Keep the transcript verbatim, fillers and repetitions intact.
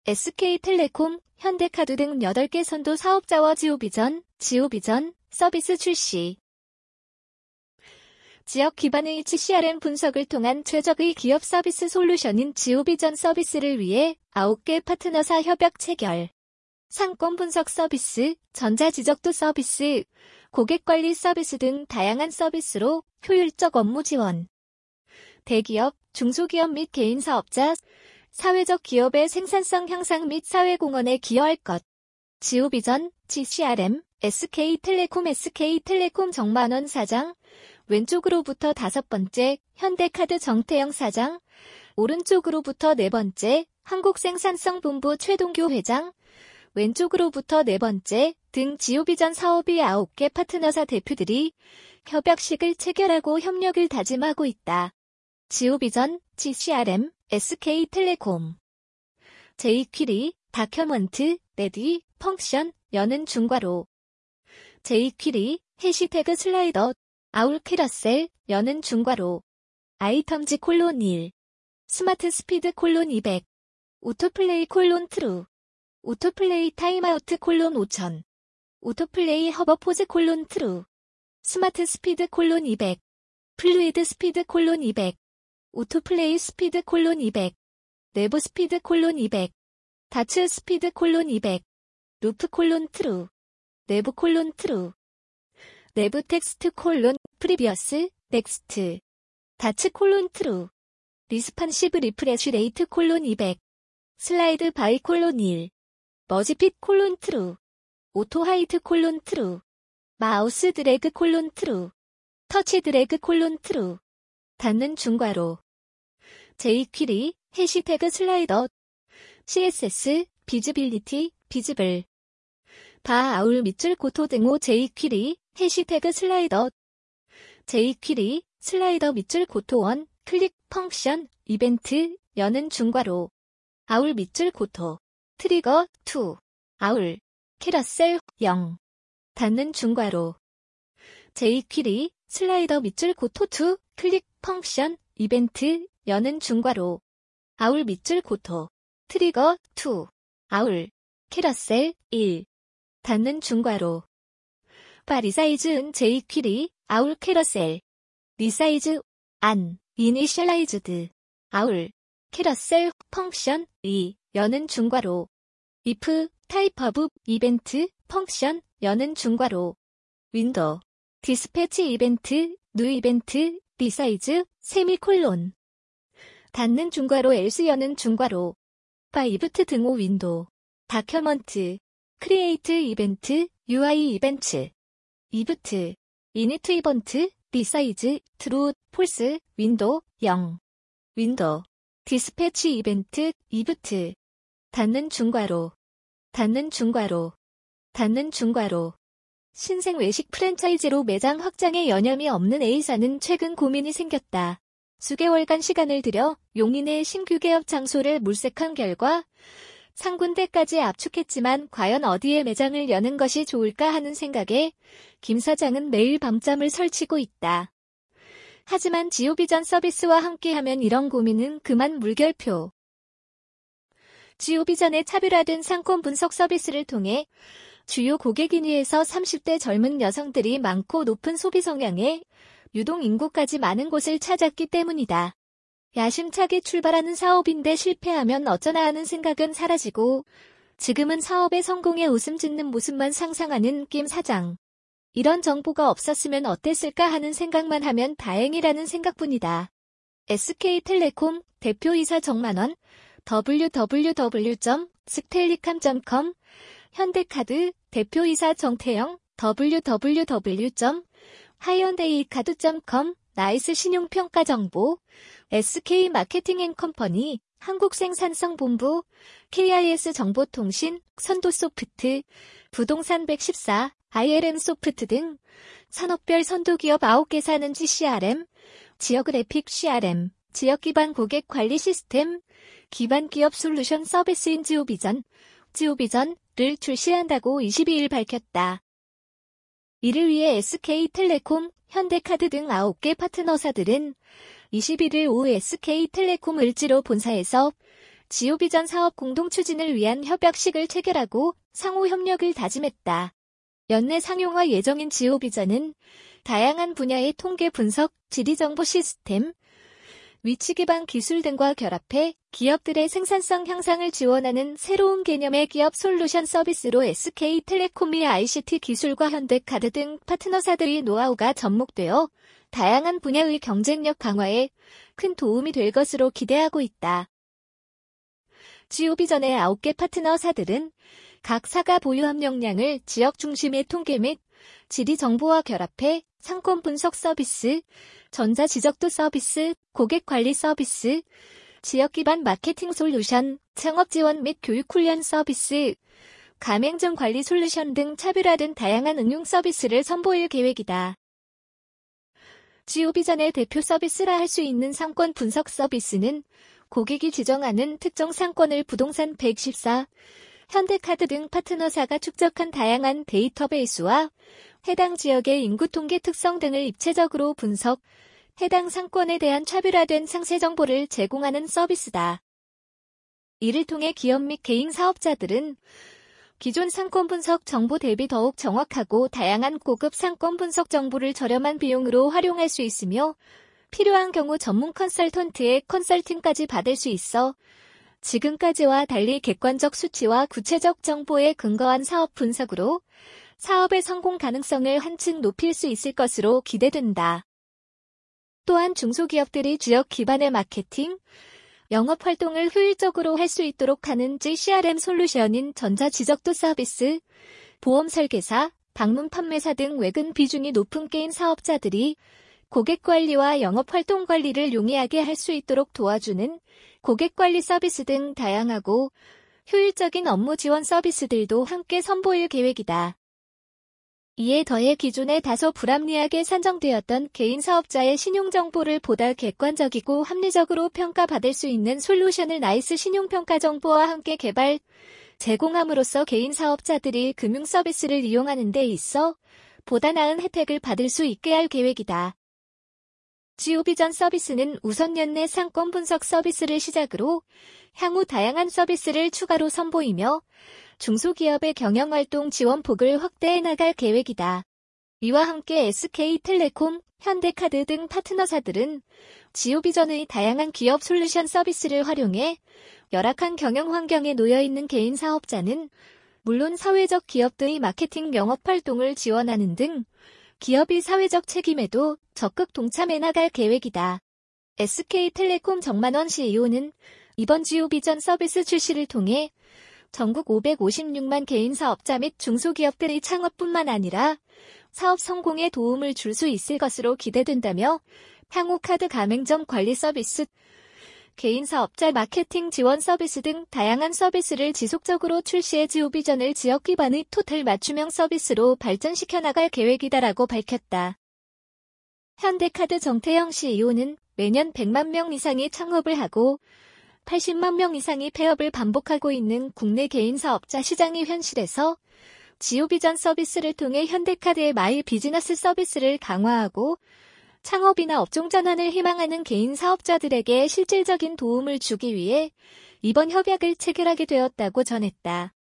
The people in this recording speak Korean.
에스케이텔레콤, 현대카드 등 여덟 개 선도 사업자와 지오비전, 지오비전 서비스 출시. 지역 기반의 씨씨알엠 분석을 통한 최적의 기업 서비스 솔루션인 지오비전 서비스를 위해 아홉 개 파트너사 협약 체결. 상권 분석 서비스, 전자지적도 서비스, 고객관리 서비스 등 다양한 서비스로 효율적 업무 지원. 대기업, 중소기업 및 개인 사업자, 사회적 기업의 생산성 향상 및 사회공헌에 기여할 것. 지오비전, 씨씨알엠, 에스케이텔레콤 에스케이텔레콤 정만원 사장, 왼쪽으로부터 다섯 번째, 현대카드 정태영 사장, 오른쪽으로부터 네 번째, 한국생산성본부 최동교 회장, 왼쪽으로부터 네 번째 등 지오비전 사업의 아홉 개 파트너사 대표들이 협약식을 체결하고 협력을 다짐하고 있다. 지오비전, 씨씨알엠, 에스케이텔레콤. 제이퀴리, 다큐먼트, 레디, 펑션, 여는 중괄호. 제이퀴리, 해시태그 슬라이더, 아울 캐러셀, 여는 중괄호. 아이텀즈 콜론 일. 스마트 스피드 콜론 이백. 오토플레이 콜론 트루. 오토플레이 타임아우트 콜론 오천. 오토플레이 허버포즈 콜론 트루. 스마트 스피드 콜론 이백. 플루이드 스피드 콜론 이백. 오토플레이 스피드 콜론 이백. 내부 스피드 콜론 이백. 다츠 스피드 콜론 이백. 루프 콜론 트루. 내부 콜론 트루. 내부 텍스트 콜론 프리비어스 넥스트. 다츠 콜론 트루. 리스판시브 리프레쉬 레이트 콜론 이백. 슬라이드 바이 콜론 일. 머지핏 콜론 트루. 오토 하이트 콜론 트루. 마우스 드래그 콜론 트루. 터치 드래그 콜론 트루. 닫는 중괄호. 제이퀴리, 해시태그 슬라이더. 씨에스에스, 비즈빌리티, 비즈블. 바 아울 밑줄 고토 등호 제이퀴리, 해시태그 슬라이더. 제이퀴리, 슬라이더 밑줄 고토 원, 클릭, 펑션, 이벤트, 여는 중괄호. 아울 밑줄 고토. 트리거, 이. 아울. 캐러셀, 영. 닫는 중괄호. 제이퀴리, 슬라이더 밑줄 고토 이, 클릭, 펑션, 이벤트, 여는 중괄호. 아울 밑줄 고토. 트리거, 이. 아울. 캐러셀, 일. 닫는 중괄호. 바 리사이즈은 제이퀴리, 아울 캐러셀. 리사이즈, 안, 이니셜라이즈드. 아울. 캐러셀, 펑션, 이, 여는 중괄호. if, 타입 오브, 이벤트, 펑션, 여는 중괄호. 윈도우. 디스패치 이벤트, 뉴 이벤트, 리사이즈, 세미콜론. 닫는 중괄호 else 여는 중괄호. 바 이브트 등호 윈도우. 다큐먼트. 크리에이트 이벤트, 유아이 이벤트. 이브트. 이니트 이번트, 리사이즈, 트루, 폴스, 윈도우, 영. 윈도우. 디스패치 이벤트, 이브트. 닫는 중괄호. 닫는 중괄호. 닫는 중괄호. 신생 외식 프랜차이즈로 매장 확장에 여념이 없는 A사는 최근 고민이 생겼다. 수개월간 시간을 들여 용인의 신규 개업 장소를 물색한 결과 한 군데까지 압축했지만 과연 어디에 매장을 여는 것이 좋을까 하는 생각에 김 사장은 매일 밤잠을 설치고 있다. 하지만 지오비전 서비스와 함께하면 이런 고민은 그만 물결표. 지오비전의 차별화된 상권 분석 서비스를 통해 주요 고객인위에서 삼십 대 젊은 여성들이 많고 높은 소비 성향에 유동 인구까지 많은 곳을 찾았기 때문이다. 야심차게 출발하는 사업인데 실패하면 어쩌나 하는 생각은 사라지고 지금은 사업의 성공에 웃음 짓는 모습만 상상하는 김 사장. 이런 정보가 없었으면 어땠을까 하는 생각만 하면 다행이라는 생각뿐이다. 에스케이텔레콤 대표이사 정만원, 더블유 더블유 더블유 점 스텔리캄 점 컴, 현대카드 대표이사 정태영, 더블유 더블유 더블유 점 하이언데이카드 점 컴, 나이스 신용평가 정보, 에스케이 마케팅앤컴퍼니, 한국생산성본부, 케이아이에스 정보통신, 선도소프트, 부동산 백십사, 아이엘엠 소프트 등 산업별 선도기업 아홉 개사는 씨씨알엠, 지역그래픽 씨알엠, 지역기반 고객관리 시스템, 기반기업 솔루션 서비스인 지오비전, 지오비전을 출시한다고 이십이일 밝혔다. 이를 위해 에스케이텔레콤, 현대카드 등 아홉 개 파트너사들은 이십일일 오후 에스케이텔레콤 을지로 본사에서 지오비전 사업 공동 추진을 위한 협약식을 체결하고 상호 협력을 다짐했다. 연내 상용화 예정인 지오비전은 다양한 분야의 통계 분석, 지리정보 시스템, 위치 기반 기술 등과 결합해 기업들의 생산성 향상을 지원하는 새로운 개념의 기업 솔루션 서비스로 에스케이텔레콤이 아이씨티 기술과 현대카드 등 파트너사들의 노하우가 접목되어 다양한 분야의 경쟁력 강화에 큰 도움이 될 것으로 기대하고 있다. 지오비전의 아홉 개 파트너사들은 각 사가 보유 함량량을 지역 중심의 통계 및 지리 정보와 결합해 상권 분석 서비스, 전자 지적도 서비스, 고객 관리 서비스, 지역 기반 마케팅 솔루션, 창업 지원 및 교육 훈련 서비스, 가맹점 관리 솔루션 등 차별화된 다양한 응용 서비스를 선보일 계획이다. 지오비전의 대표 서비스라 할 수 있는 상권 분석 서비스는 고객이 지정하는 특정 상권을 부동산 백십사, 현대카드 등 파트너사가 축적한 다양한 데이터베이스와 해당 지역의 인구 통계 특성 등을 입체적으로 분석, 해당 상권에 대한 차별화된 상세 정보를 제공하는 서비스다. 이를 통해 기업 및 개인 사업자들은 기존 상권 분석 정보 대비 더욱 정확하고 다양한 고급 상권 분석 정보를 저렴한 비용으로 활용할 수 있으며 필요한 경우 전문 컨설턴트의 컨설팅까지 받을 수 있어 지금까지와 달리 객관적 수치와 구체적 정보에 근거한 사업 분석으로 사업의 성공 가능성을 한층 높일 수 있을 것으로 기대된다. 또한 중소기업들이 지역 기반의 마케팅, 영업 활동을 효율적으로 할 수 있도록 하는 씨알엠 솔루션인 전자지적도 서비스, 보험 설계사, 방문 판매사 등 외근 비중이 높은 게임 사업자들이 고객 관리와 영업 활동 관리를 용이하게 할 수 있도록 도와주는 고객 관리 서비스 등 다양하고 효율적인 업무 지원 서비스들도 함께 선보일 계획이다. 이에 더해 기존에 다소 불합리하게 산정되었던 개인 사업자의 신용정보를 보다 객관적이고 합리적으로 평가받을 수 있는 솔루션을 나이스 신용평가 정보와 함께 개발, 제공함으로써 개인 사업자들이 금융 서비스를 이용하는 데 있어 보다 나은 혜택을 받을 수 있게 할 계획이다. 지오비전 서비스는 우선 연내 상권 분석 서비스를 시작으로 향후 다양한 서비스를 추가로 선보이며 중소기업의 경영활동 지원폭을 확대해 나갈 계획이다. 이와 함께 에스케이텔레콤, 현대카드 등 파트너사들은 지오비전의 다양한 기업 솔루션 서비스를 활용해 열악한 경영 환경에 놓여있는 개인 사업자는 물론 사회적 기업들의 마케팅 영업활동을 지원하는 등 기업의 사회적 책임에도 적극 동참해 나갈 계획이다. 에스케이텔레콤 정만원 씨이오는 이번 지오비전 서비스 출시를 통해 전국 오백오십육만 개인 사업자 및 중소기업들의 창업뿐만 아니라 사업 성공에 도움을 줄 수 있을 것으로 기대된다며 향후 카드 가맹점 관리 서비스, 개인 사업자 마케팅 지원 서비스 등 다양한 서비스를 지속적으로 출시해 지오비전을 지역 기반의 토탈 맞춤형 서비스로 발전시켜 나갈 계획이다라고 밝혔다. 현대카드 정태영 씨이오는 매년 백만 명 이상이 창업을 하고 팔십만 명 이상이 폐업을 반복하고 있는 국내 개인 사업자 시장의 현실에서 지오비전 서비스를 통해 현대카드의 마이 비즈니스 서비스를 강화하고 창업이나 업종 전환을 희망하는 개인 사업자들에게 실질적인 도움을 주기 위해 이번 협약을 체결하게 되었다고 전했다.